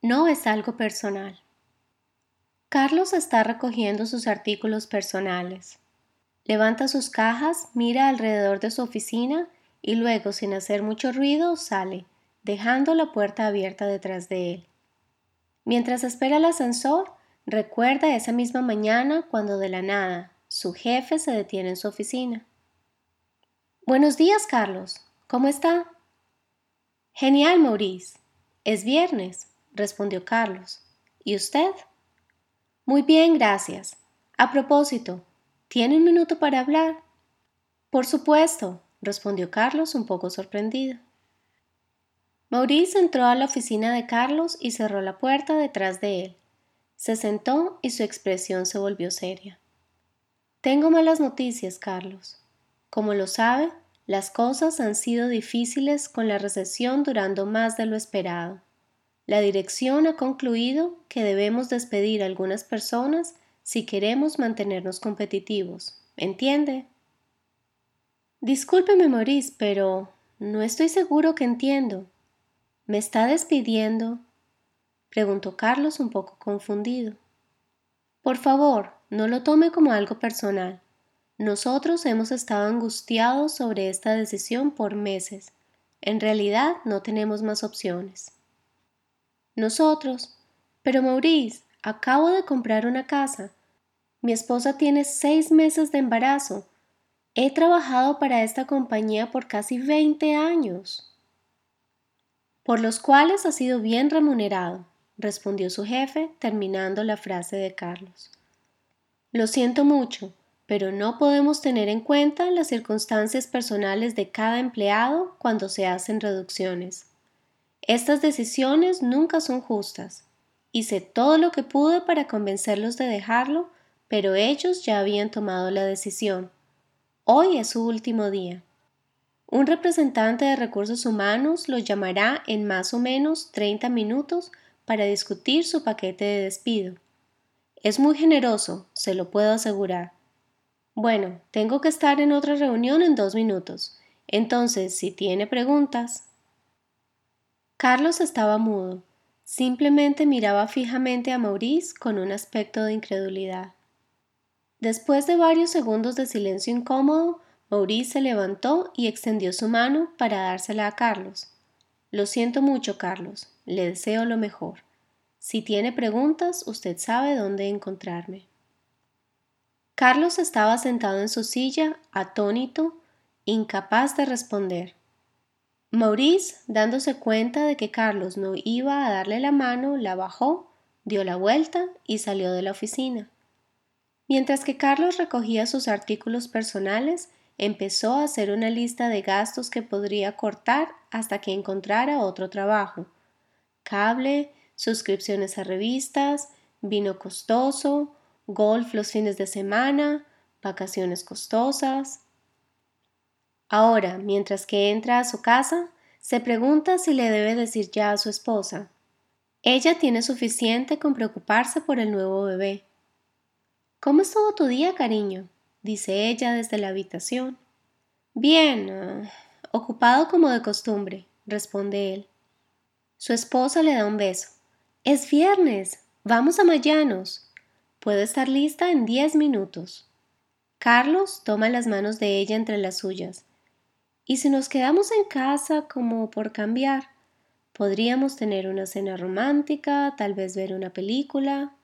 No es algo personal. Carlos está recogiendo sus artículos personales. Levanta sus cajas, mira alrededor de su oficina y luego, sin hacer mucho ruido, sale, dejando la puerta abierta detrás de él. Mientras espera el ascensor, recuerda esa misma mañana cuando de la nada su jefe se detiene en su oficina. Buenos días, Carlos. ¿Cómo está? Genial, Maurice. Es viernes, respondió Carlos. ¿Y usted? Muy bien, gracias. A propósito, ¿tiene un minuto para hablar? Por supuesto, respondió Carlos un poco sorprendido. Maurice entró a la oficina de Carlos y cerró la puerta detrás de él. Se sentó y su expresión se volvió seria. Tengo malas noticias, Carlos. Como lo sabe, las cosas han sido difíciles con la recesión durando más de lo esperado. La dirección ha concluido que debemos despedir a algunas personas si queremos mantenernos competitivos. ¿Entiende? Discúlpeme, Maurice, pero no estoy seguro que entiendo. ¿Me está despidiendo? Preguntó Carlos un poco confundido. Por favor, no lo tome como algo personal. Nosotros hemos estado angustiados sobre esta decisión por meses. En realidad no tenemos más opciones. Nosotros. Pero Maurice, acabo de comprar una casa. Mi esposa tiene 6 meses de embarazo. He trabajado para esta compañía por casi 20 años. Por los cuales ha sido bien remunerado, respondió su jefe, terminando la frase de Carlos. Lo siento mucho, pero no podemos tener en cuenta las circunstancias personales de cada empleado cuando se hacen reducciones. Estas decisiones nunca son justas. Hice todo lo que pude para convencerlos de dejarlo, pero ellos ya habían tomado la decisión. Hoy es su último día. Un representante de recursos humanos los llamará en más o menos 30 minutos para discutir su paquete de despido. Es muy generoso, se lo puedo asegurar. Bueno, tengo que estar en otra reunión en 2 minutos. Entonces, si tiene preguntas. Carlos estaba mudo. Simplemente miraba fijamente a Maurice con un aspecto de incredulidad. Después de varios segundos de silencio incómodo, Maurice se levantó y extendió su mano para dársela a Carlos. Lo siento mucho, Carlos. Le deseo lo mejor. Si tiene preguntas, usted sabe dónde encontrarme. Carlos estaba sentado en su silla, atónito, incapaz de responder. Maurice, dándose cuenta de que Carlos no iba a darle la mano, la bajó, dio la vuelta y salió de la oficina. Mientras que Carlos recogía sus artículos personales, empezó a hacer una lista de gastos que podría cortar hasta que encontrara otro trabajo. Cable, suscripciones a revistas, vino costoso, golf los fines de semana, vacaciones costosas. Ahora, mientras que entra a su casa, se pregunta si le debe decir ya a su esposa. Ella tiene suficiente con preocuparse por el nuevo bebé. ¿Cómo estuvo tu día, cariño?, dice ella desde la habitación. Bien, ocupado como de costumbre, responde él. Su esposa le da un beso. Es viernes, vamos a Mayanos. Puedo estar lista en 10 minutos. Carlos toma las manos de ella entre las suyas. ¿Y si nos quedamos en casa como por cambiar? Podríamos tener una cena romántica, tal vez ver una película.